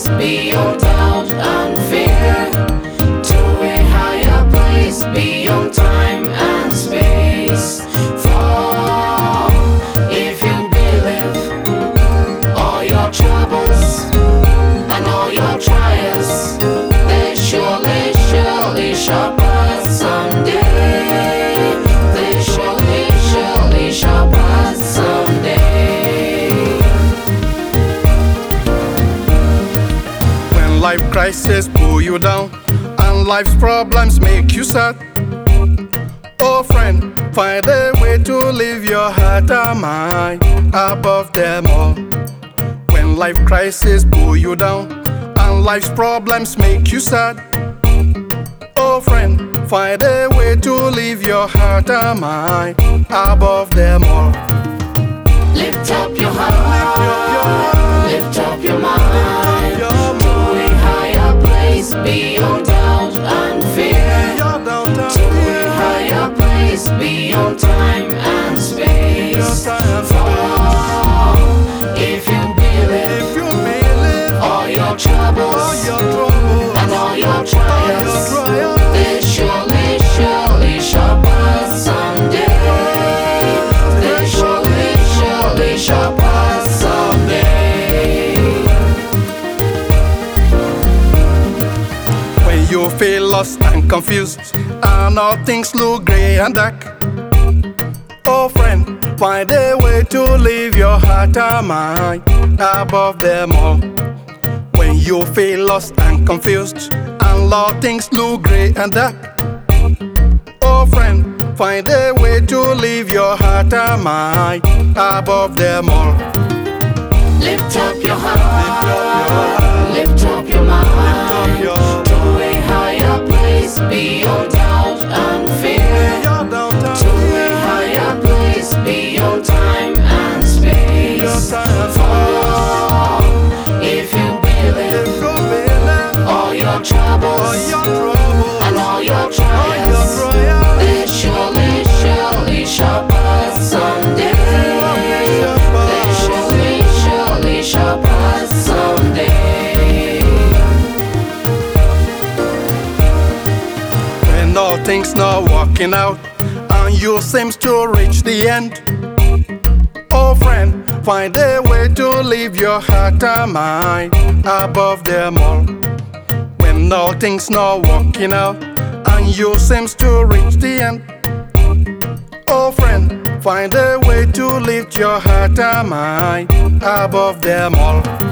place beyond doubt and fear, to a higher place beyond time and space. For if you believe, all your troubles and all your trials, they surely, surely shall pass someday. They surely, surely shall pass someday. When life crisis pull you down and life's problems make you sad, oh friend, find a way to leave your heart and mind above them all. When life crisis pull you down and life's problems make you sad, oh friend, find a way to leave your heart and mind above them all. Lift up your heart, lift up your mind, to a higher place beyond doubt and fear, to a higher place beyond time and space. For if you believe, all your troubles and all your trials, they surely, surely shall pass someday. They surely, surely shall pass someday. When you feel lost and confused and all things look grey and dark, oh friend, find a way to leave your heart and mind above them all. When you feel lost and confused and all things look grey and dark, oh friend, find a way to leave your heart and mind above them all. Lift up your heart, lift up your mind, to a higher place beyond doubt and fear, to a higher place beyond time and space. For if you believe, all your troubles and all your trials, they surely, surely shall pass someday. They surely, surely shall pass someday. When all things not working out and you seems to reach the end, oh friend, find a way to leave your heart and mind above them all. When all things not working out and you seems to reach the end, oh friend, find a way to lift your heart and mind above them all.